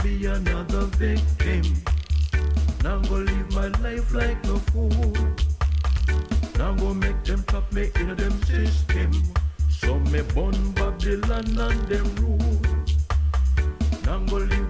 be another victim. Now go live my life like no fool. Now go make them top me in them system. So me burn Babylon and them rule. Now go live